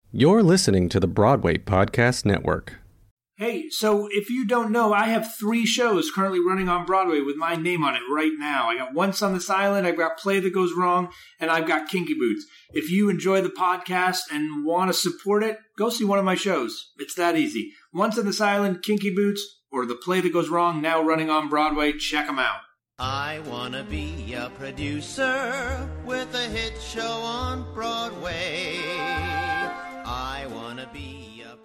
You're listening to the Broadway Podcast Network. Hey, so if you don't know, I have 3 shows currently running on Broadway with my name on it right now. I got Once on This Island, I've got Play That Goes Wrong, and I've got Kinky Boots. If you enjoy the podcast and want to support it, go see one of my shows. It's that easy. Once on This Island, Kinky Boots, or The Play That Goes Wrong, now running on Broadway. Check them out. I wanna be a producer with a hit show on Broadway. I wanna be a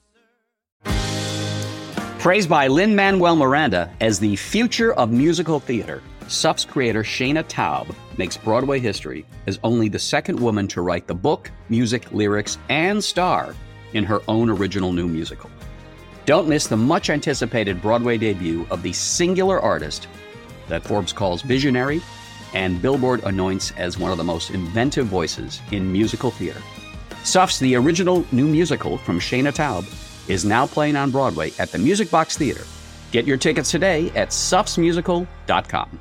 producer. Praised by Lin-Manuel Miranda as the future of musical theater, SUF's creator Shana Taub makes Broadway history as only the second woman to write the book, music, lyrics, and star in her own original new musical. Don't miss the much-anticipated Broadway debut of the singular artist that Forbes calls visionary and Billboard anoints as one of the most inventive voices in musical theater. SUF's The Original New Musical from Shana Taub is now playing on Broadway at the Music Box Theater. Get your tickets today at sufsmusical.com.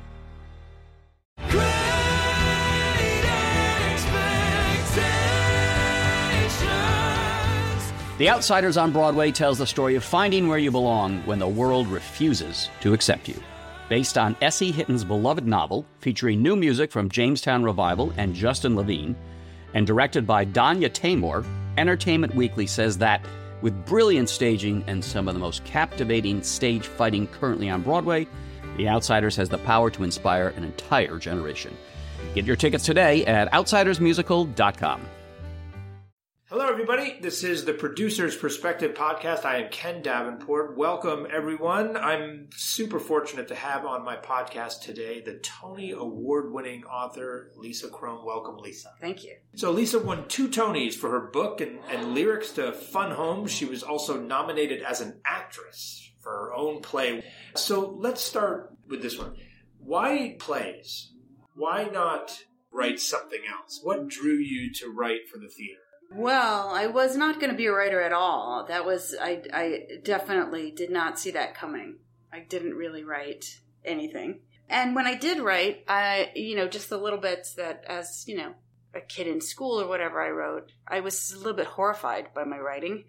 The Outsiders on Broadway tells the story of finding where you belong when the world refuses to accept you. Based on S.E. Hitton's beloved novel, featuring new music from Jamestown Revival and Justin Levine, and directed by Danya Taymor, Entertainment Weekly says that, with brilliant staging and some of the most captivating stage fighting currently on Broadway, The Outsiders has the power to inspire an entire generation. Get your tickets today at outsidersmusical.com. Hello, everybody. This is the Producer's Perspective Podcast. I am Ken Davenport. Welcome, everyone. I'm super fortunate to have on my podcast today the Tony Award-winning author, Lisa Kron. Welcome, Lisa. Thank you. So Lisa won 2 Tonys for her book and lyrics to Fun Home. She was also nominated as an actress for her own play. So let's start with this one. Why plays? Why not write something else? What drew you to write for the theater? Well, I was not going to be a writer at all. I definitely did not see that coming. I didn't really write anything. And when I did write, just the little bits that as, a kid in school or whatever I wrote, I was a little bit horrified by my writing.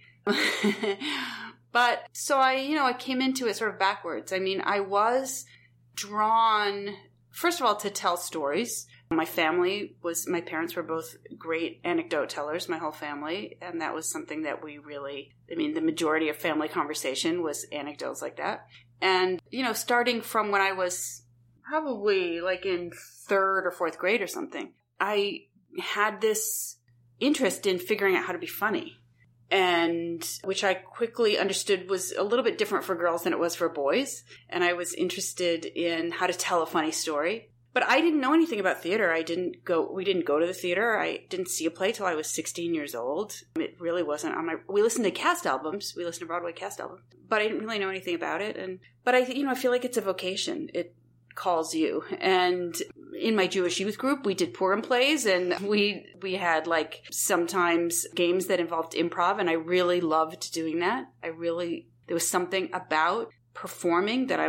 But so I came into it sort of backwards. I mean, I was drawn, first of all, to tell stories. My parents were both great anecdote tellers, my whole family, and that was something that the majority of family conversation was anecdotes like that. And, starting from when I was probably like in 3rd or 4th grade or something, I had this interest in figuring out how to be funny, and which I quickly understood was a little bit different for girls than it was for boys. And I was interested in how to tell a funny story. But I didn't know anything about theater. We didn't go to the theater. I didn't see a play till I was 16 years old. It really wasn't on we listened to cast albums. We listened to Broadway cast albums. But I didn't really know anything about it. But I feel like it's a vocation. It calls you. And in my Jewish youth group, we did Purim plays, and we had like sometimes games that involved improv, and I really loved doing that. There was something about performing that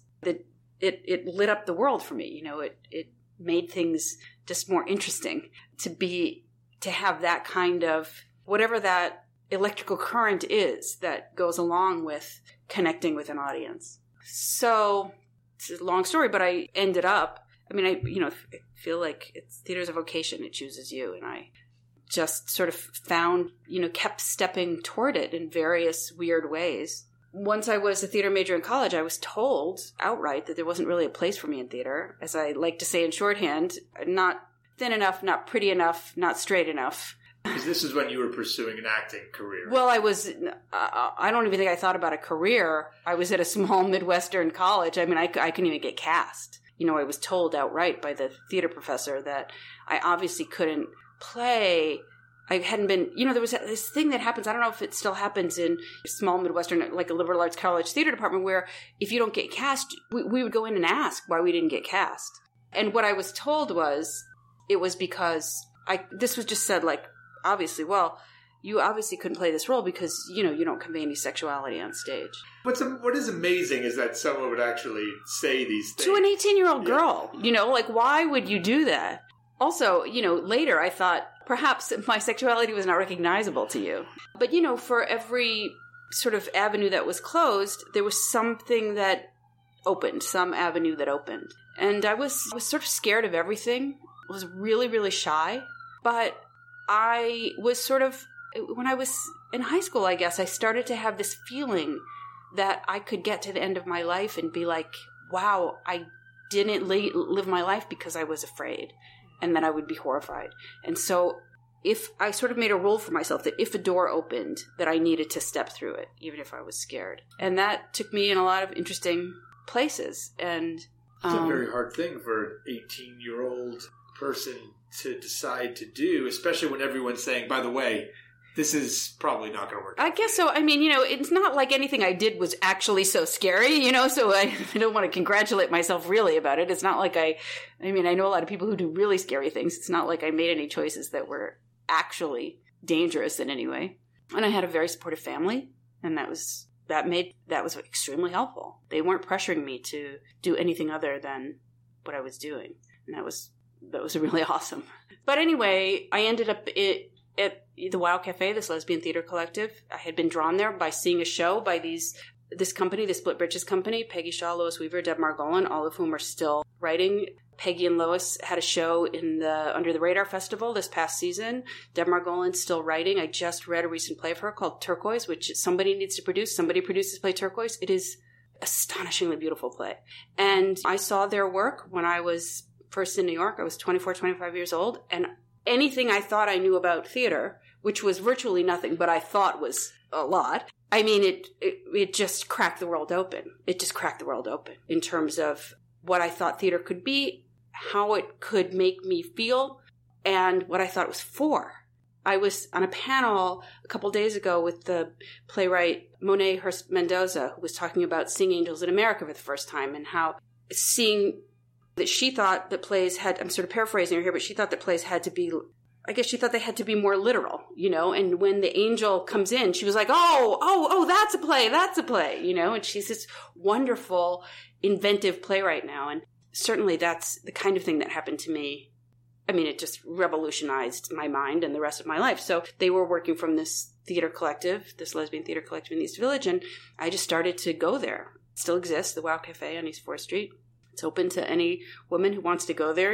It lit up the world for me. It made things just more interesting to have that kind of, whatever that electrical current is that goes along with connecting with an audience. So it's a long story, but I ended up, I feel like theater's a vocation. It chooses you. And I just sort of kept stepping toward it in various weird ways. Once I was a theater major in college, I was told outright that there wasn't really a place for me in theater. As I like to say in shorthand, not thin enough, not pretty enough, not straight enough. Because this is when you were pursuing an acting career. Well, I don't even think I thought about a career. I was at a small Midwestern college. I couldn't even get cast. I was told outright by the theater professor that I obviously couldn't play. I hadn't been, there was this thing that happens, I don't know if it still happens in small Midwestern, like a liberal arts college theater department, where if you don't get cast, we would go in and ask why we didn't get cast. And what I was told was, it was because this was just said like, obviously, well, you obviously couldn't play this role because, you don't convey any sexuality on stage. What is amazing is that someone would actually say these things. To an 18-year-old girl, why would you do that? Also, later I thought, perhaps my sexuality was not recognizable to you. But, you know, for every sort of avenue that was closed, there was something that opened, some avenue that opened. And I was sort of scared of everything. I was really, really shy. But I was sort of, when I was in high school, I guess, I started to have this feeling that I could get to the end of my life and be like, wow, I didn't live my life because I was afraid, and then I would be horrified. And so if I sort of made a rule for myself that if a door opened, that I needed to step through it, even if I was scared. And that took me in a lot of interesting places. And it's a very hard thing for an 18-year-old person to decide to do, especially when everyone's saying, by the way, this is probably not going to work. I guess so. I mean, you know, it's not like anything I did was actually so scary, you know, so I don't want to congratulate myself really about it. It's not like I mean, I know a lot of people who do really scary things. It's not like I made any choices that were actually dangerous in any way. And I had a very supportive family, and that was extremely helpful. They weren't pressuring me to do anything other than what I was doing. And that was really awesome. But anyway, I ended up at the Wow Cafe, this lesbian theater collective. I had been drawn there by seeing a show by this company, the Split Britches company, Peggy Shaw, Lois Weaver, Deb Margolin, all of whom are still writing. Peggy and Lois had a show in the Under the Radar Festival this past season. Deb Margolin's still writing. I just read a recent play of her called Turquoise, which somebody needs to produce. Somebody produces play Turquoise. It is astonishingly beautiful play. And I saw their work when I was first in New York. I was 24, 25 years old, and anything I thought I knew about theater, which was virtually nothing, but I thought was a lot. I mean, it just cracked the world open. It just cracked the world open in terms of what I thought theater could be, how it could make me feel, and what I thought it was for. I was on a panel a couple days ago with the playwright Monet Hurst Mendoza, who was talking about seeing angels in America for the first time, and how seeing that she thought that plays had, I'm sort of paraphrasing her here, but she thought that plays had to be, I guess she thought they had to be more literal, you know, and when the angel comes in, she was like, oh, that's a play, you know, and she's this wonderful, inventive playwright now. And certainly that's the kind of thing that happened to me. I mean, it just revolutionized my mind and the rest of my life. So they were working from this theater collective, this lesbian theater collective in the East Village, and I just started to go there. It still exists, the Wow Cafe on East 4th Street. It's open to any woman who wants to go there.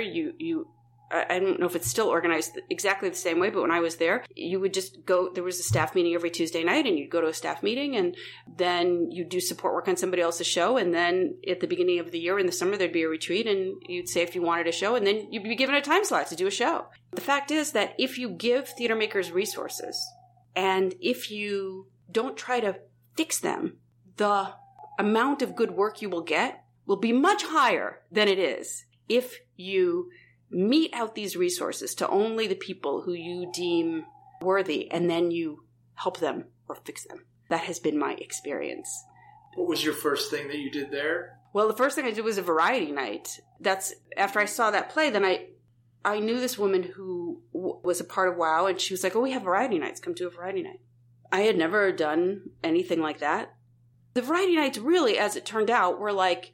I don't know if it's still organized exactly the same way, but when I was there, you would just go, there was a staff meeting every Tuesday night, and you'd go to a staff meeting, and then you'd do support work on somebody else's show, and then at the beginning of the year in the summer, there'd be a retreat, and you'd say if you wanted a show, and then you'd be given a time slot to do a show. The fact is that if you give theater makers resources, and if you don't try to fix them, the amount of good work you will get will be much higher than it is if you mete out these resources to only the people who you deem worthy, and then you help them or fix them. That has been my experience. What was your first thing that you did there? Well, the first thing I did was a variety night. That's after I saw that play, then I knew this woman who was a part of WOW, and she was like, oh, we have variety nights. Come to a variety night. I had never done anything like that. The variety nights really, as it turned out, were like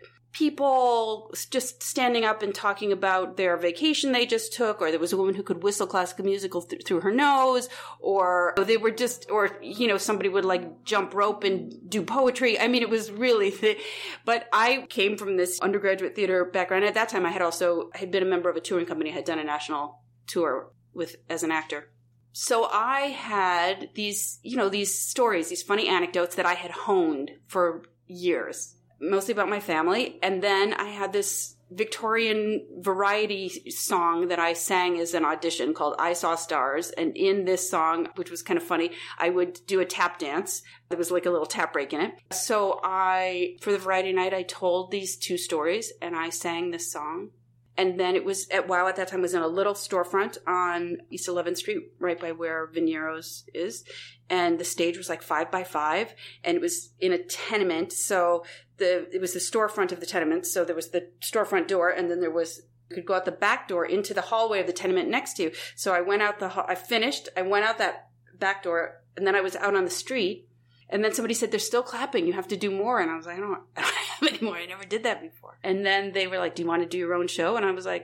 people just standing up and talking about their vacation they just took, or there was a woman who could whistle classical music through her nose, or they were just, or, you know, somebody would like jump rope and do poetry. I mean, it was really, but I came from this undergraduate theater background. At that time, I had been a member of a touring company. I had done a national tour as an actor. So I had these, you know, these stories, these funny anecdotes that I had honed for years, mostly about my family. And then I had this Victorian variety song that I sang as an audition called I Saw Stars. And in this song, which was kind of funny, I would do a tap dance. There was like a little tap break in it. So for the variety night, I told these two stories and I sang this song. And then it was at WOW at that time was in a little storefront on East 11th Street, right by where Veniero's is. And the stage was like 5 by 5, and it was in a tenement. So it was the storefront of the tenement. So there was the storefront door, and then you could go out the back door into the hallway of the tenement next to you. So I went out I went out that back door, and then I was out on the street. And then somebody said, they're still clapping. You have to do more. And I was like, I don't have any more. I never did that before. And then they were like, do you want to do your own show? And I was like,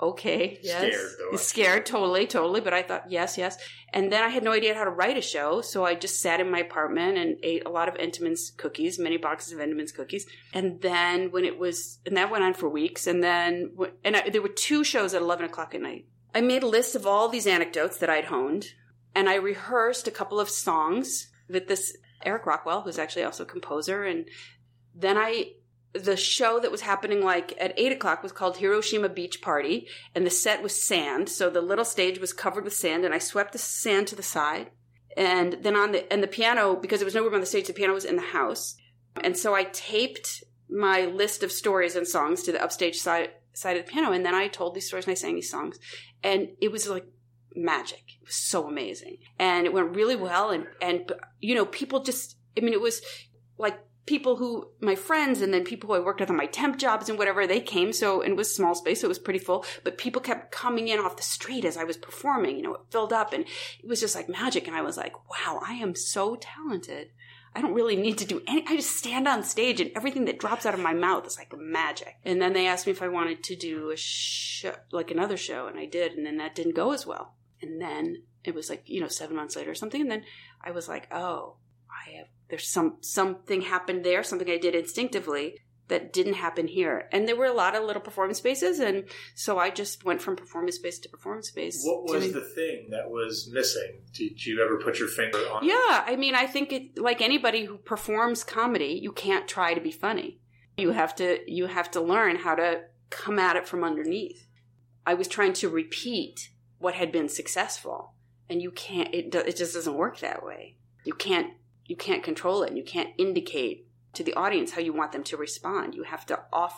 okay, yes. Scared, though. Scared, totally. But I thought, yes. And then I had no idea how to write a show, so I just sat in my apartment and ate a lot of Entenmann's cookies, many boxes of Entenmann's cookies. And then that went on for weeks. And then, there were 2 shows at 11 o'clock at night. I made a list of all these anecdotes that I'd honed, and I rehearsed a couple of songs with this Eric Rockwell, who's actually also a composer. And then the show that was happening like at 8 o'clock was called Hiroshima Beach Party, and the set was sand. So the little stage was covered with sand, and I swept the sand to the side. And then the piano, because there was no room on the stage, the piano was in the house. And so I taped my list of stories and songs to the upstage side of the piano. And then I told these stories and I sang these songs. And it was like magic. It was so amazing. And it went really well. And people just, it was like, people who, my friends, and then people who I worked with on my temp jobs and whatever, they came. So, and it was a small space, so it was pretty full, but people kept coming in off the street as I was performing, it filled up, and it was just like magic. And I was like, wow, I am so talented. I don't really need to do I just stand on stage and everything that drops out of my mouth is like magic. And then they asked me if I wanted to do a show, like another show, and I did, and then that didn't go as well. And then it was like, 7 months later or something, and then I was like, oh, there's something happened there, something I did instinctively that didn't happen here. And there were a lot of little performance spaces, and so I just went from performance space to performance space. What was the thing that was missing? Did you ever put your finger on it? Yeah, I think like anybody who performs comedy, you can't try to be funny. You have to learn how to come at it from underneath. I was trying to repeat what had been successful, and you can't. It just doesn't work that way. You can't control it, and you can't indicate to the audience how you want them to respond. You have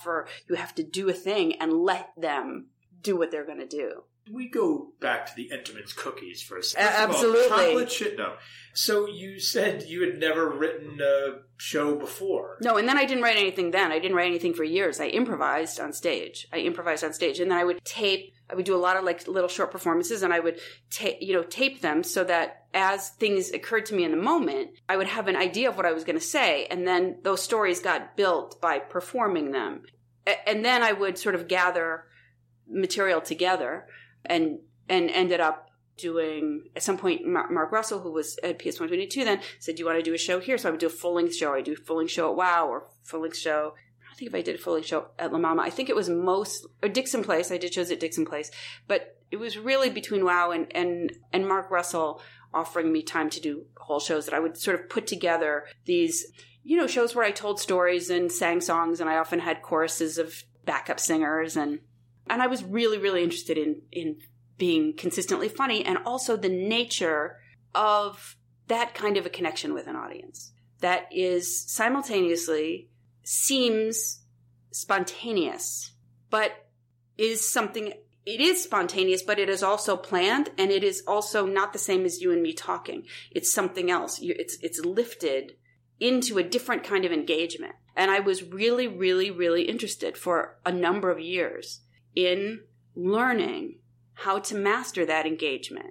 to do a thing and let them do what they're going to do. We go back to the Entenmann's cookies for a second. Absolutely. Chocolate shit, no. So you said you had never written a show before. No, and then I didn't write anything then. I didn't write anything for years. I improvised on stage. And then I would do a lot of like little short performances, and I would tape them so that as things occurred to me in the moment, I would have an idea of what I was going to say, and then those stories got built by performing them. And then I would sort of gather material together and ended up doing, at some point, Mark Russell, who was at PS 122 then, said, do you want to do a show here? So I would do a full-length show. I do a full-length show at WOW, or full-length show. I think if I did a full-length show at La Mama, I think it was or Dixon Place. I did shows at Dixon Place. But it was really between WOW and Mark Russell offering me time to do whole shows that I would sort of put together these, shows where I told stories and sang songs, and I often had choruses of backup singers. And I was really, really interested in being consistently funny, and also the nature of that kind of a connection with an audience that is simultaneously seems spontaneous, but is something. It is spontaneous, but it is also planned, and it is also not the same as you and me talking. It's something else. It's lifted into a different kind of engagement. And I was really, really, really interested for a number of years in learning how to master that engagement,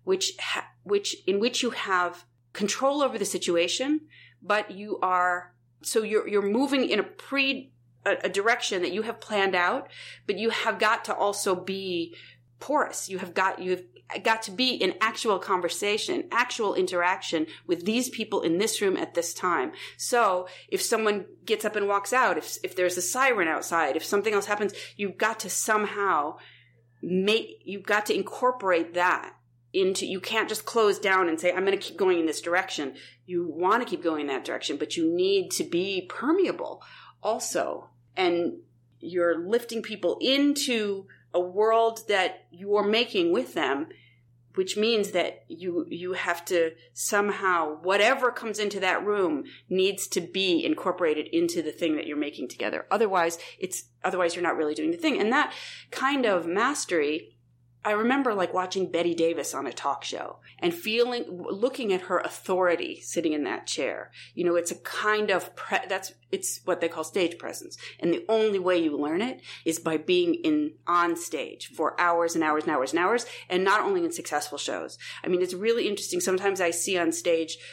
in which you have control over the situation, but you're moving in a direction that you have planned out, but you have got to also be porous. You've got to be in actual conversation, actual interaction with these people in this room at this time. So if someone gets up and walks out, if there's a siren outside, if something else happens, you've got to somehow you've got to incorporate that into, you can't just close down and say, I'm going to keep going in this direction. You want to keep going in that direction, but you need to be permeable also. And you're lifting people into a world that you're making with them, which means that you have to somehow, whatever comes into that room needs to be incorporated into the thing that you're making together. Otherwise you're not really doing the thing. And that kind of mastery, I remember like watching Betty Davis on a talk show and looking at her authority sitting in that chair. It's a kind of, it's what they call stage presence. And the only way you learn it is by being on stage for hours and hours and hours and hours, and not only in successful shows. I mean, it's really interesting. Sometimes I see on stage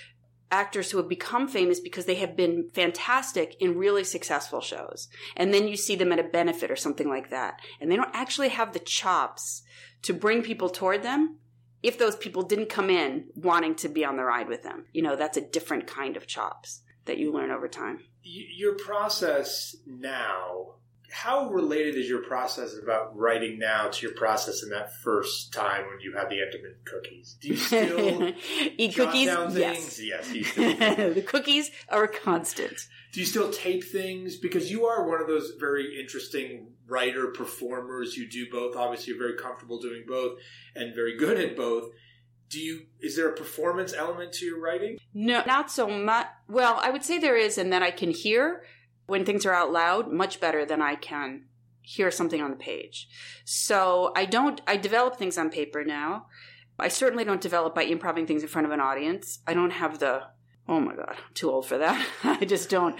actors who have become famous because they have been fantastic in really successful shows. And then you see them at a benefit or something like that. And they don't actually have the chops to bring people toward them if those people didn't come in wanting to be on the ride with them. That's a different kind of chops that you learn over time. Your process now, how related is your process about writing now to your process in that first time when you had the Entenmann cookies? Do you still eat jot cookies? down things? Yes, you still do. The cookies are a constant. Do you still tape things? Because you are one of those very interesting writer performers. You do both. Obviously, you're very comfortable doing both and very good at both. Is there a performance element to your writing? No, not so much. Well, I would say there is, and that I can hear when things are out loud much better than I can hear something on the page. So I develop things on paper now. I certainly don't develop by improvising things in front of an audience. I don't have oh my God, I'm too old for that. I just don't.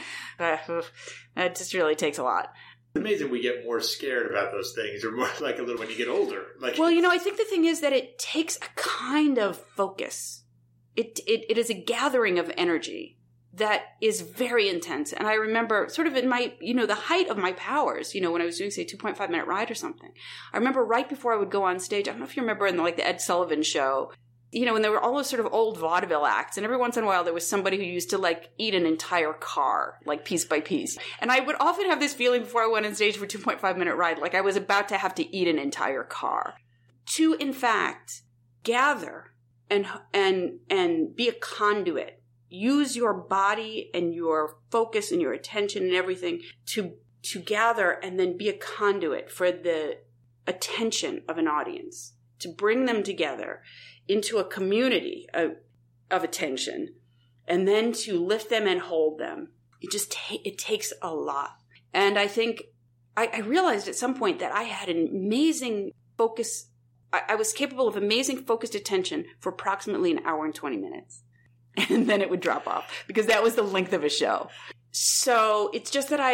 It just really takes a lot. It's amazing we get more scared about those things, or more like a little when you get older. Well, I think the thing is that it takes a kind of focus. It is a gathering of energy that is very intense. And I remember sort of in my, the height of my powers, when I was doing, say, 2.5 Minute Ride or something. I remember right before I would go on stage, I don't know if you remember in the Ed Sullivan Show, when there were all those sort of old vaudeville acts, and every once in a while there was somebody who used to eat an entire car, piece by piece. And I would often have this feeling before I went on stage for 2.5 Minute Ride, like I was about to have to eat an entire car. To, in fact, gather and be a conduit. Use your body and your focus and your attention and everything to gather and then be a conduit for the attention of an audience, to bring them together into a community of attention, and then to lift them and hold them. It takes a lot. And I think I realized at some point that I had an amazing focus. I was capable of amazing focused attention for approximately an hour and 20 minutes. And then it would drop off because that was the length of a show. So it's just that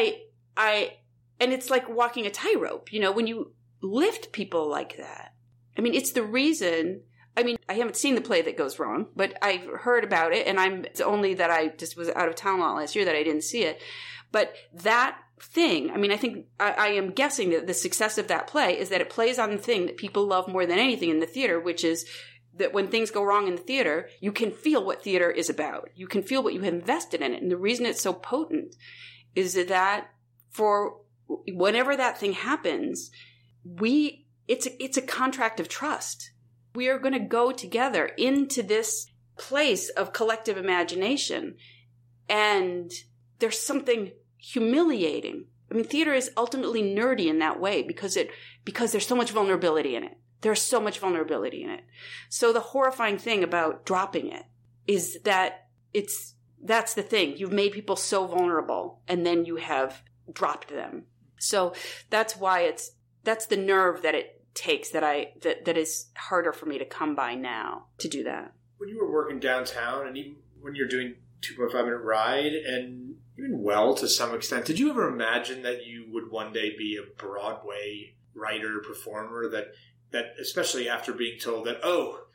and it's like walking a tightrope, when you lift people like that. I mean, it's the reason, I haven't seen the play That Goes Wrong, but I've heard about it, and it's only that I just was out of town last year that I didn't see it. But that thing, I think I am guessing that the success of that play is that it plays on the thing that people love more than anything in the theater, which is that when things go wrong in the theater, you can feel what theater is about. You can feel what you have invested in it. And the reason it's so potent is that for whenever that thing happens, it's a contract of trust. We are going to go together into this place of collective imagination. And there's something humiliating. Theater is ultimately nerdy in that way because there's so much vulnerability in it. There's so much vulnerability in it. So the horrifying thing about dropping it is that that's the thing. You've made people so vulnerable, and then you have dropped them. So that's why that's the nerve that it takes that is harder for me to come by now to do that. When you were working downtown, and even when you're doing 2.5 Minute Ride, and even Well to some extent, did you ever imagine that you would one day be a Broadway writer, performer, that especially after being told that,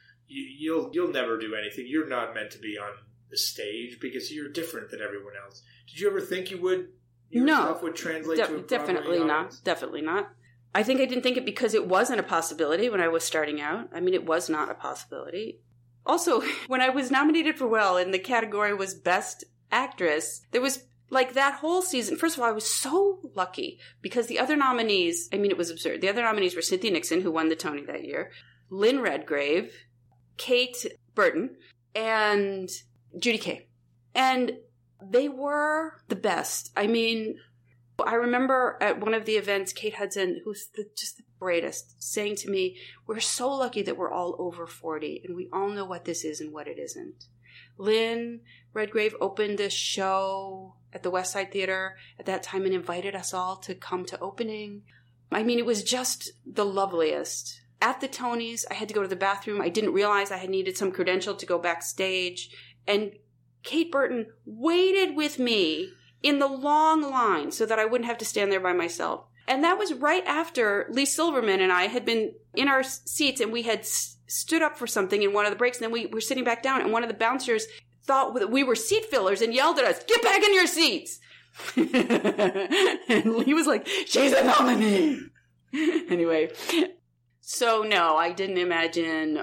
you'll never do anything, you're not meant to be on the stage because you're different than everyone else? Did you ever think your stuff would translate to a Broadway definitely audience? not. Definitely not. I think I didn't think it because it wasn't a possibility when I was starting out. It was not a possibility. Also, when I was nominated for Well and the category was Best Actress, there was that whole season. First of all, I was so lucky because the other nominees, it was absurd. The other nominees were Cynthia Nixon, who won the Tony that year, Lynn Redgrave, Kate Burton, and Judy Kaye. And they were the best. I remember at one of the events, Kate Hudson, who's just the greatest, saying to me, "We're so lucky that we're all over 40 and we all know what this is and what it isn't." Lynn Redgrave opened a show at the West Side Theater at that time and invited us all to come to opening. It was just the loveliest. At the Tonys, I had to go to the bathroom. I didn't realize I had needed some credential to go backstage. And Kate Burton waited with me in the long line so that I wouldn't have to stand there by myself. And that was right after Lee Silverman and I had been in our seats and we had stood up for something in one of the breaks, and then we were sitting back down, and one of the bouncers thought that we were seat fillers and yelled at us, "Get back in your seats!" And he was like, "She's a nominee." Anyway, so no, I didn't imagine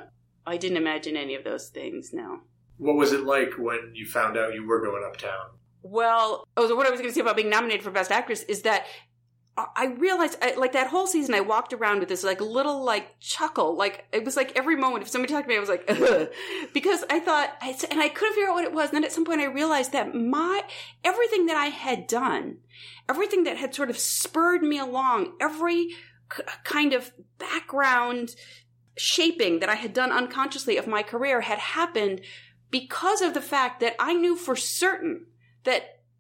any of those things. No. What was it like when you found out you were going uptown? Well, so what I was going to say about being nominated for Best Actress is that I realized, like, that whole season, I walked around with this, like, little, like, chuckle. Like, it was like every moment, if somebody talked to me, I was like, ugh. Because I thought, and I couldn't figure out what it was. And then at some point I realized that everything that I had done, everything that had sort of spurred me along, every kind of background shaping that I had done unconsciously of my career had happened because of the fact that I knew for certain that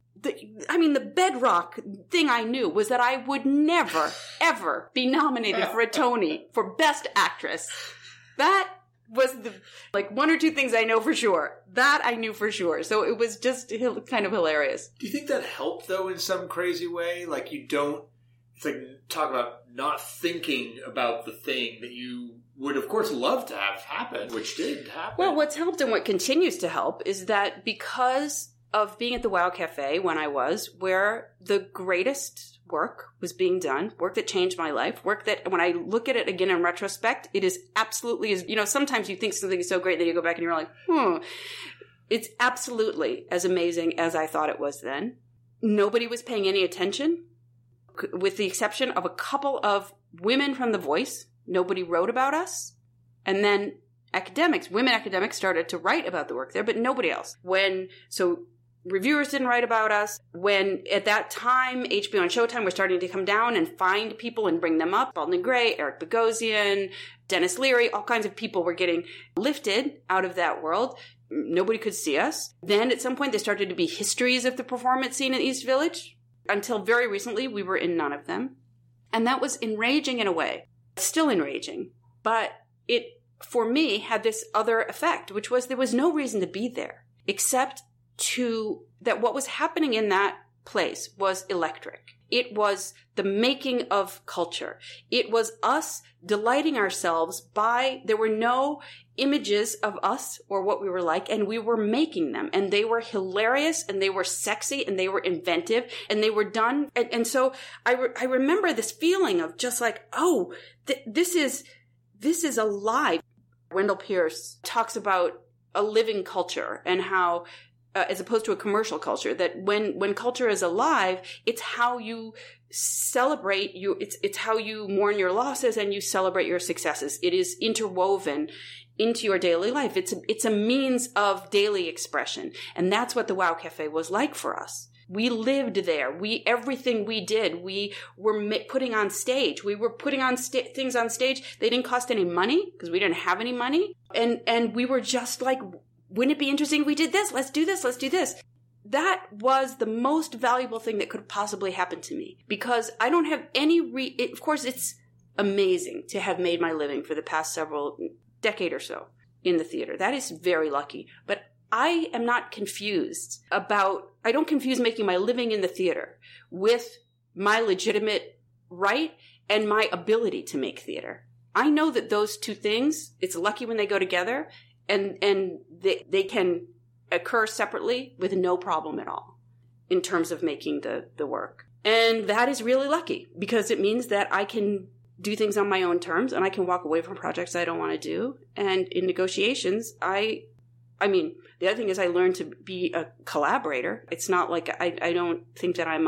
the bedrock thing I knew was that I would never, ever be nominated for a Tony for Best Actress. That was like one or two things I know for sure. That I knew for sure. So it was just kind of hilarious. Do you think that helped, though, in some crazy way? Like, it's like, talk about not thinking about the thing that you would, of course, love to have happen, which did happen. Well, what's helped and what continues to help is that because of being at the Wow Cafe when I was, where the greatest work was being done, work that changed my life, work that when I look at it again in retrospect, it is absolutely, sometimes you think something is so great that you go back and you're like, it's absolutely as amazing as I thought it was then. Nobody was paying any attention, with the exception of a couple of women from The Voice. Nobody wrote about us. And then women academics started to write about the work there, but nobody else. Reviewers didn't write about us. When, at that time, HBO and Showtime were starting to come down and find people and bring them up. Alden Gray, Eric Bogosian, Dennis Leary, all kinds of people were getting lifted out of that world. Nobody could see us. Then, at some point, there started to be histories of the performance scene in East Village. Until very recently, we were in none of them. And that was enraging in a way. Still enraging. But it, for me, had this other effect, which was there was no reason to be there, except that what was happening in that place was electric. It was the making of culture. It was us delighting ourselves there were no images of us or what we were like, and we were making them. And they were hilarious, and they were sexy, and they were inventive, and they were done. And so I remember this feeling of just like, this is alive. Wendell Pierce talks about a living culture and how, as opposed to a commercial culture, that when culture is alive, it's how you celebrate it's how you mourn your losses and you celebrate your successes. It is interwoven into your daily life. It's a means of daily expression. And that's what the Wow Cafe was like for us. We lived there. Everything we did, we were putting on stage. We were putting on things on stage. They didn't cost any money because we didn't have any money. And we were just like, wouldn't it be interesting if we did this? Let's do this. Let's do this. That was the most valuable thing that could possibly happen to me, because I don't have any of course, it's amazing to have made my living for the past several decade or so in the theater. That is very lucky. But I am not confused I don't confuse making my living in the theater with my legitimate right and my ability to make theater. I know that those two things, it's lucky when they go together, and they can occur separately with no problem at all in terms of making the work. And that is really lucky, because it means that I can do things on my own terms, and I can walk away from projects I don't want to do. And in negotiations, the other thing is I learned to be a collaborator. It's not like I don't think that I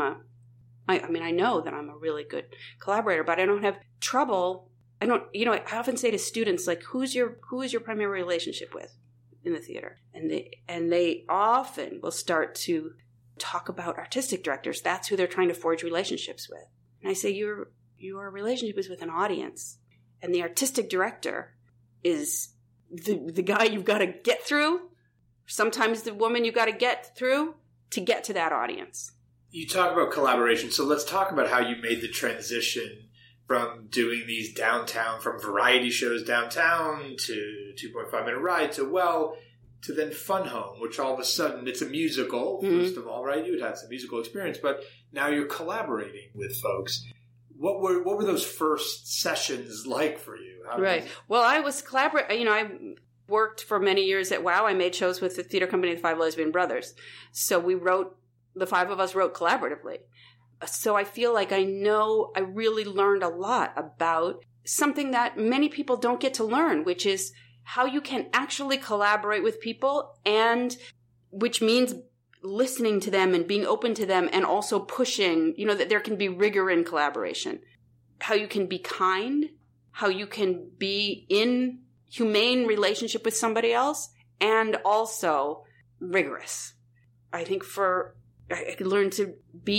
know that I'm a really good collaborator, but I don't have trouble. I often say to students, like, who is your primary relationship with in the theater? And they often will start to talk about artistic directors. That's who they're trying to forge relationships with. And I say, your relationship is with an audience, and the artistic director is the guy you've got to get through. Sometimes the woman you've got to get through to get to that audience. You talk about collaboration, so let's talk about how you made the transition from doing these from variety shows downtown to 2.5 Minute Ride to then Fun Home, which all of a sudden it's a musical, first of all, right? You had some musical experience, but now you're collaborating with folks. What were those first sessions like for you? Right. Well, I was collaborating. worked for many years at WOW. I made shows with the theater company, The Five Lesbian Brothers. So the five of us wrote collaboratively. So I feel like I really learned a lot about something that many people don't get to learn, which is how you can actually collaborate with people, and which means listening to them and being open to them, and also pushing, that there can be rigor in collaboration. How you can be kind, how you can be in humane relationship with somebody else, and also rigorous. I think I could learn to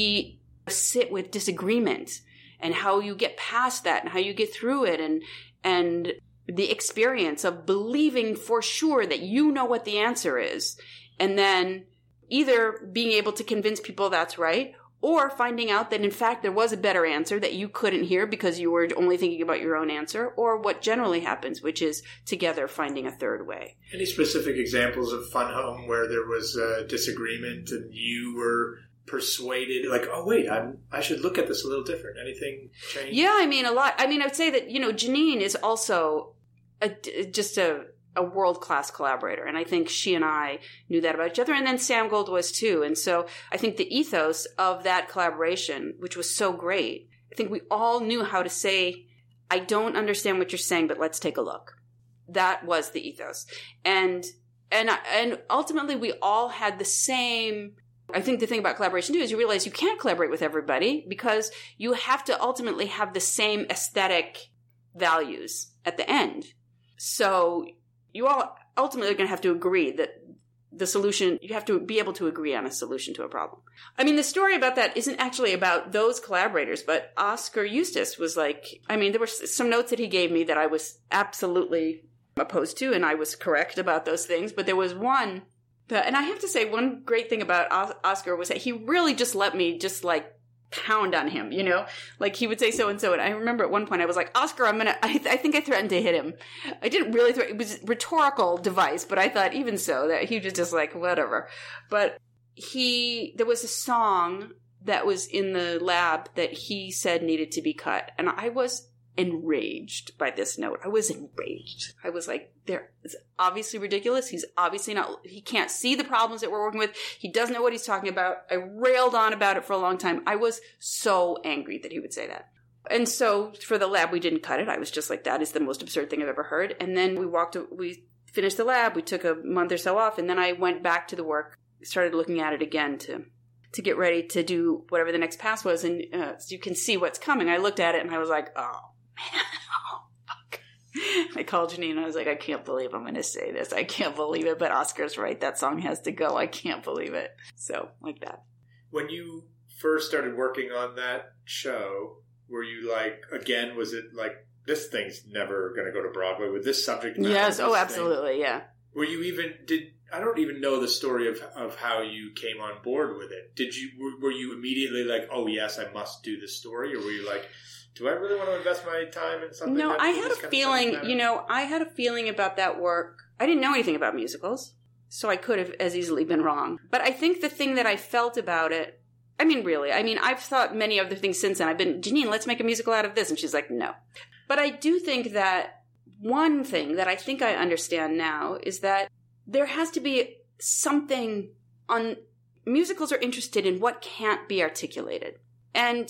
sit with disagreement, and how you get past that, and how you get through it, and the experience of believing for sure that you know what the answer is, and then either being able to convince people that's right, or finding out that in fact there was a better answer that you couldn't hear because you were only thinking about your own answer, or what generally happens, which is together finding a third way. Any specific examples of Fun Home where there was a disagreement and you were persuaded, like, oh wait, I should look at this a little different? Anything change? Yeah, I mean, a lot. I mean, I would say that, Janine is also just a world-class collaborator. And I think she and I knew that about each other. And then Sam Gold was too. And so I think the ethos of that collaboration, which was so great, I think we all knew how to say, I don't understand what you're saying, but let's take a look. That was the ethos. And ultimately we all had the same. I think the thing about collaboration too is you realize you can't collaborate with everybody, because you have to ultimately have the same aesthetic values at the end. So you all ultimately are going to have to agree that the solution, you have to be able to agree on a solution to a problem. I mean, the story about that isn't actually about those collaborators, but Oscar Eustis was like, I mean, there were some notes that he gave me that I was absolutely opposed to, and I was correct about those things. But there was one, and I have to say, one great thing about Oscar was that he really just let me just like pound on him, like he would say so and so. And I remember at one point I was like, Oscar, I think I threatened to hit him. I didn't really it was a rhetorical device, but I thought even so that he was just like, whatever. But there was a song that was in the lab that he said needed to be cut. And I was enraged by this note. I was enraged. I was like, it's obviously ridiculous. He's obviously he can't see the problems that we're working with. He doesn't know what he's talking about. I railed on about it for a long time. I was so angry that he would say that. And so for the lab, we didn't cut it. I was just like, that is the most absurd thing I've ever heard. And then we finished the lab. We took a month or so off. And then I went back to the work, started looking at it again to get ready to do whatever the next pass was. And so you can see what's coming. I looked at it and I was like, oh, man, oh, fuck. I called Janine and I was like, I can't believe I'm going to say this. I can't believe it, but Oscar's right. That song has to go. I can't believe it. So, like that. When you first started working on that show, were you like, again, was it like, this thing's never going to go to Broadway with this subject matter? Yes, oh, absolutely, thing? Yeah. Were you I don't even know the story of how you came on board with it. Were you immediately like, oh yes, I must do this story? Or were you like, do I really want to invest my time in something? No, I had a feeling, I had a feeling about that work. I didn't know anything about musicals, so I could have as easily been wrong. But I think the thing that I felt about it, I've thought many other things since then. I've been, Janine, let's make a musical out of this. And she's like, no. But I do think that one thing that I think I understand now is that there has to be something musicals are interested in what can't be articulated. And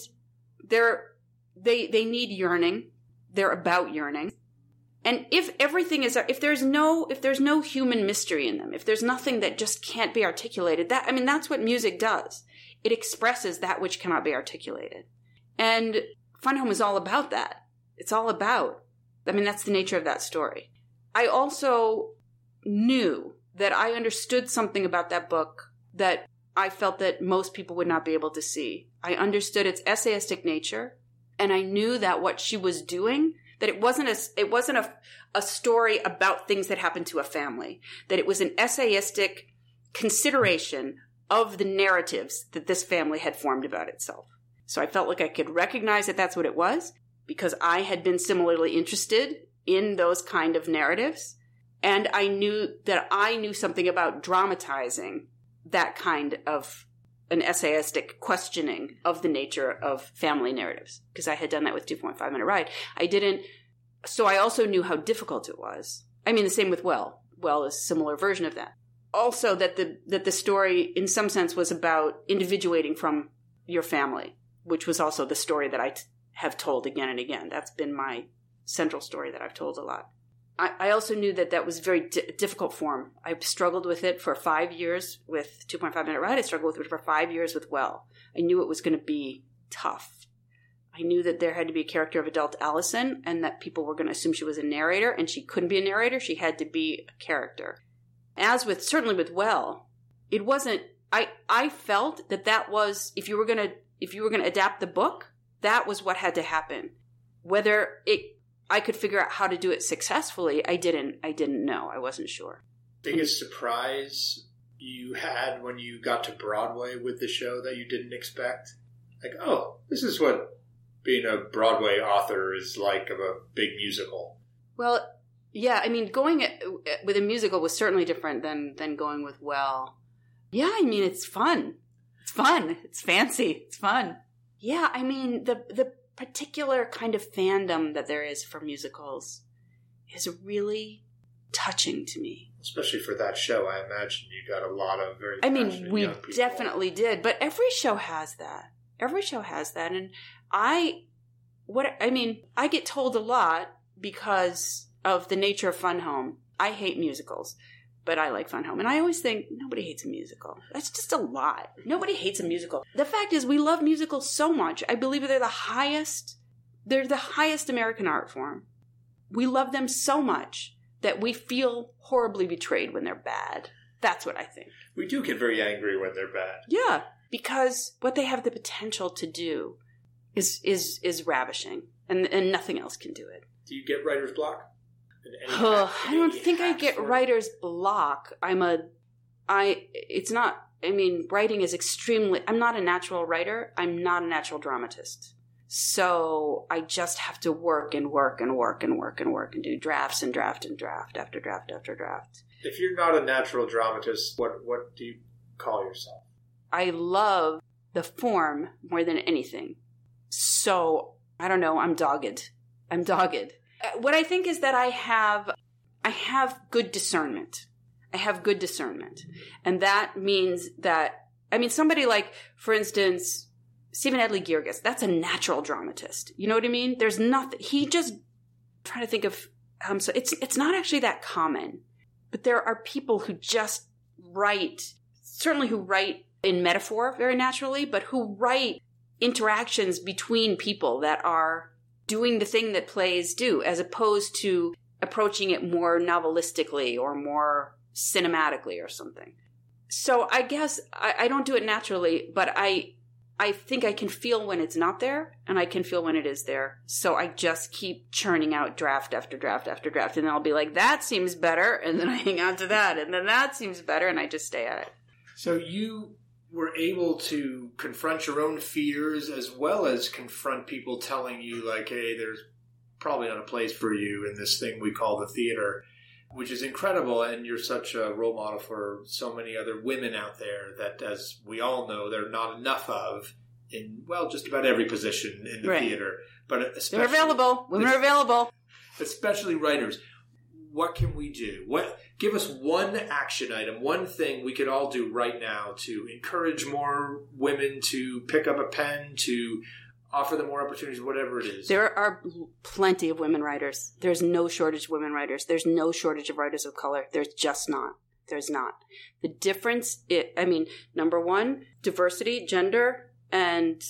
they need yearning. They're about yearning. And if there's no human mystery in them, if there's nothing that just can't be articulated, that's what music does. It expresses that which cannot be articulated. And Fun Home is all about that. It's all about, that's the nature of that story. I also knew that I understood something about that book that I felt that most people would not be able to see. I understood its essayistic nature, and I knew that what she was doing, that it wasn't a story about things that happened to a family, that it was an essayistic consideration of the narratives that this family had formed about itself. So I felt like I could recognize that that's what it was, because I had been similarly interested in those kind of narratives. And I knew that I knew something about dramatizing that kind of an essayistic questioning of the nature of family narratives, because I had done that with 2.5 Minute Ride. So I also knew how difficult it was. The same with Well. Well is a similar version of that. Also, that the story, in some sense, was about individuating from your family, which was also the story that I have told again and again. That's been my central story that I've told a lot. I also knew that was a very difficult form. I struggled with it for 5 years with 2.5 Minute Ride. I struggled with it for 5 years with Well. I knew it was going to be tough. I knew that there had to be a character of adult Allison and that people were going to assume she was a narrator, and she couldn't be a narrator. She had to be a character. As with, certainly with Well, it wasn't, I felt that was, if you were going to adapt the book, that was what had to happen. Whether I could figure out how to do it successfully, I didn't know. I wasn't sure. Biggest surprise you had when you got to Broadway with the show that you didn't expect? Like, oh, this is what being a Broadway author is like of a big musical. Well, yeah, I mean, going with a musical was certainly different than going with Well. Yeah, I mean, it's fun. It's fun. It's fancy. It's fun. Yeah, I mean, the particular kind of fandom that there is for musicals is really touching to me. Especially for that show, I imagine you got a lot of very passionate we young people. Definitely did, but every show has that. Every show has that, and I get told a lot because of the nature of Fun Home. I hate musicals, but I like Fun Home. And I always think, nobody hates a musical. That's just a lie. Nobody hates a musical. The fact is, we love musicals so much. I believe they're the highest American art form. We love them so much that we feel horribly betrayed when they're bad. That's what I think. We do get very angry when they're bad. Yeah, because what they have the potential to do is ravishing, and nothing else can do it. Do you get writer's block? I don't think I get writer's block. Writing is extremely, I'm not a natural writer. I'm not a natural dramatist. So I just have to work and work and work and work and work and do drafts and draft and draft after draft after draft. If you're not a natural dramatist, what do you call yourself? I love the form more than anything. So, I don't know, I'm dogged. What I think is that I have good discernment. And that means that, somebody like, for instance, Stephen Edley Gierges, that's a natural dramatist. You know what I mean? There's nothing, I'm trying to think of, so it's not actually that common, but there are people who just write in metaphor very naturally, but who write interactions between people that are doing the thing that plays do, as opposed to approaching it more novelistically or more cinematically or something. So I guess I don't do it naturally, but I think I can feel when it's not there, and I can feel when it is there. So I just keep churning out draft after draft after draft, and then I'll be like, that seems better, and then I hang on to that, and then that seems better, and I just stay at it. So you were able to confront your own fears as well as confront people telling you, like, hey, there's probably not a place for you in this thing we call the theater, which is incredible. And you're such a role model for so many other women out there that, as we all know, there are not enough of in, well, just about every position in the theater. But especially, they're available. Women are available. Especially writers. What can we do? Give us one action item, one thing we could all do right now to encourage more women to pick up a pen, to offer them more opportunities, whatever it is. There are plenty of women writers. There's no shortage of women writers. There's no shortage of writers of color. There's just not. There's not. The difference, number one, diversity, gender, and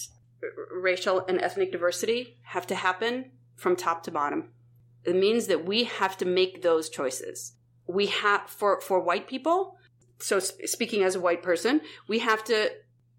racial and ethnic diversity have to happen from top to bottom. It means that we have to make those choices. We have, for white people, so speaking as a white person, we have to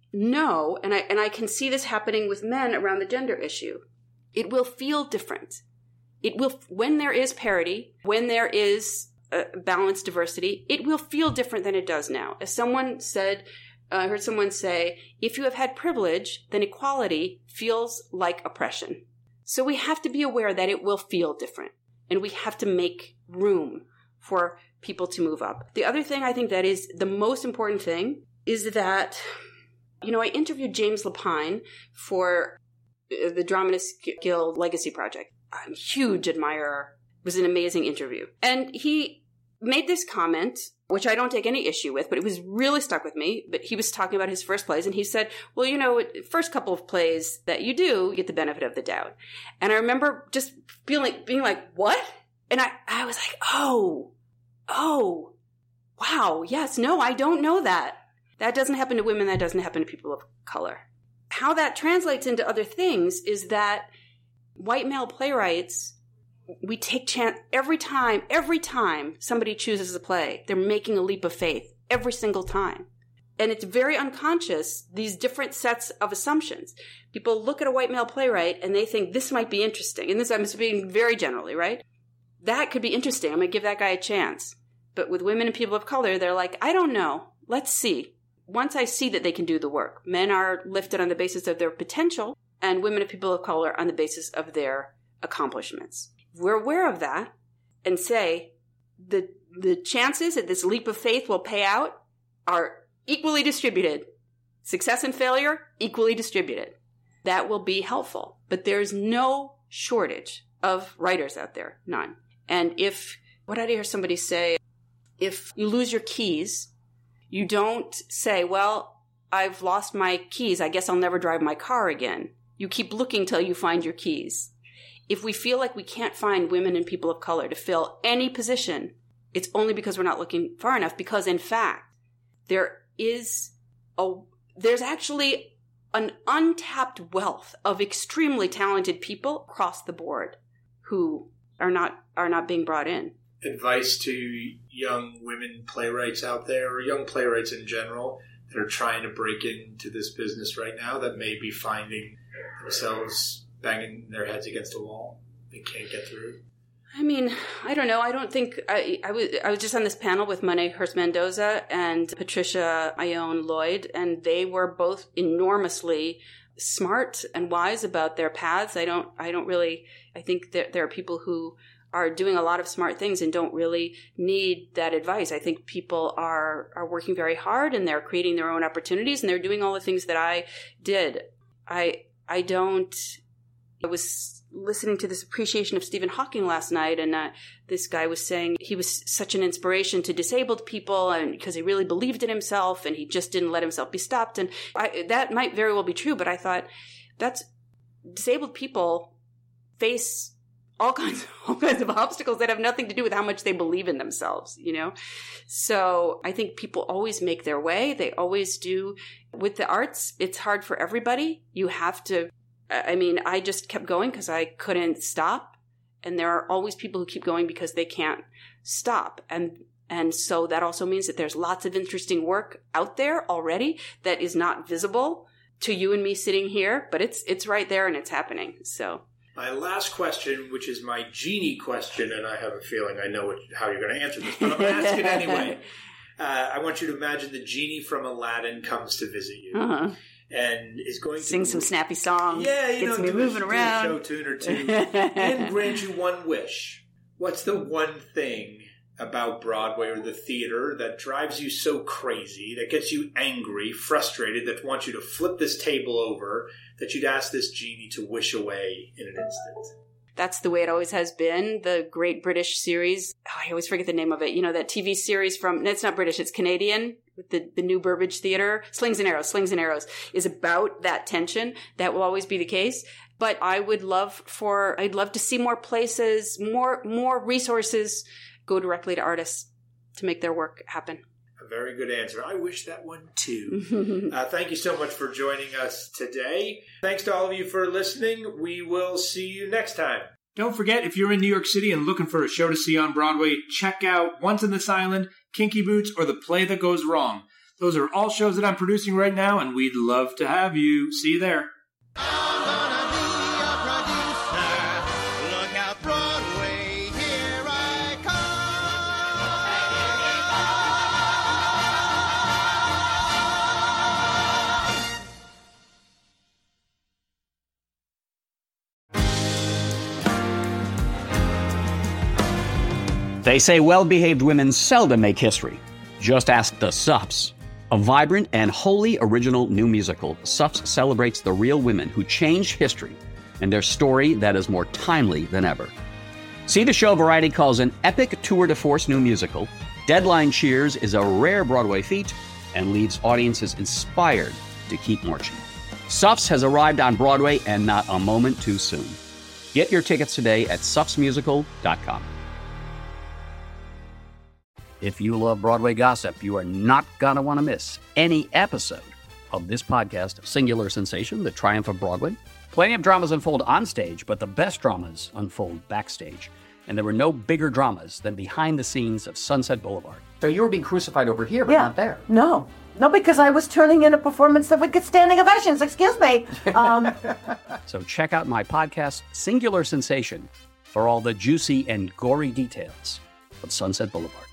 know, and I can see this happening with men around the gender issue. It will feel different. It will, when there is parity, when there is balanced diversity, it will feel different than it does now. As someone said, I heard someone say, if you have had privilege, then equality feels like oppression. So we have to be aware that it will feel different, and we have to make room for people to move up. The other thing I think that is the most important thing is that, I interviewed James Lapine for the Dramatists Guild Legacy Project. I'm a huge admirer. It was an amazing interview. And he made this comment, which I don't take any issue with, but it was really stuck with me. But he was talking about his first plays, and he said, well, you know, first couple of plays that you do, you get the benefit of the doubt. And I remember just being like, what? And I was like, oh, wow, yes, no, I don't know that. That doesn't happen to women. That doesn't happen to people of color. How that translates into other things is that white male playwrights, we take chance every time somebody chooses a play, they're making a leap of faith every single time. And it's very unconscious, these different sets of assumptions. People look at a white male playwright and they think this might be interesting. And this, I'm speaking very generally, right? That could be interesting. I'm going to give that guy a chance. But with women and people of color, they're like, I don't know. Let's see. Once I see that they can do the work, men are lifted on the basis of their potential and women and people of color on the basis of their accomplishments. If we're aware of that and say the chances that this leap of faith will pay out are equally distributed. Success and failure, equally distributed. That will be helpful. But there's no shortage of writers out there. None. And what did I hear somebody say? If you lose your keys, you don't say, well, I've lost my keys. I guess I'll never drive my car again. You keep looking till you find your keys. If we feel like we can't find women and people of color to fill any position, it's only because we're not looking far enough. Because in fact, there's actually an untapped wealth of extremely talented people across the board who are not being brought in. Advice to young women playwrights out there, or young playwrights in general, that are trying to break into this business right now, that may be finding themselves banging their heads against a wall. They can't get through. I mean, I don't know. I don't think I was just on this panel with Monet Hurst Mendoza and Patricia Ione Lloyd, and they were both enormously smart and wise about their paths. I think that there are people who are doing a lot of smart things and don't really need that advice. I think people are working very hard and they're creating their own opportunities and they're doing all the things that I did. I was listening to this appreciation of Stephen Hawking last night, and this guy was saying he was such an inspiration to disabled people, and because he really believed in himself and he just didn't let himself be stopped. And that might very well be true, but I thought that's disabled people face all kinds of obstacles that have nothing to do with how much they believe in themselves, you know? So I think people always make their way. They always do. With the arts, it's hard for everybody. You have to, I just kept going because I couldn't stop. And there are always people who keep going because they can't stop. And so that also means that there's lots of interesting work out there already that is not visible to you and me sitting here, but it's right there and it's happening. So my last question, which is my genie question, and I have a feeling I know how you're going to answer this, but I'm going to ask it anyway. I want you to imagine the genie from Aladdin comes to visit you. Uh-huh. And is going to sing some snappy songs. Yeah, gets me moving around. Do a show tune or two, and grant you one wish. What's the one thing about Broadway or the theater that drives you so crazy, that gets you angry, frustrated, that wants you to flip this table over, that you'd ask this genie to wish away in an instant? That's the way it always has been. The Great British series. I always forget the name of it. You know, that TV series it's not British, it's Canadian, with the New Burbage Theater. Slings and Arrows is about that tension. That will always be the case. But I'd love to see more places, more resources go directly to artists to make their work happen. A very good answer. I wish that one too. Thank you so much for joining us today. Thanks to all of you for listening. We will see you next time. Don't forget, if you're in New York City and looking for a show to see on Broadway, check out Once on This Island, Kinky Boots, or The Play That Goes Wrong. Those are all shows that I'm producing right now, and we'd love to have you. See you there. They say well-behaved women seldom make history. Just ask the Sups. A vibrant and wholly original new musical, Sups celebrates the real women who changed history and their story that is more timely than ever. See the show Variety calls an epic tour de force new musical. Deadline Cheers is a rare Broadway feat and leaves audiences inspired to keep marching. Suffs has arrived on Broadway and not a moment too soon. Get your tickets today at suffsmusical.com. If you love Broadway gossip, you are not going to want to miss any episode of this podcast, Singular Sensation, The Triumph of Broadway. Plenty of dramas unfold on stage, but the best dramas unfold backstage. And there were no bigger dramas than behind the scenes of Sunset Boulevard. So you were being crucified over here, but not there. No, because I was turning in a performance that would get standing ovations. Excuse me. So check out my podcast, Singular Sensation, for all the juicy and gory details of Sunset Boulevard.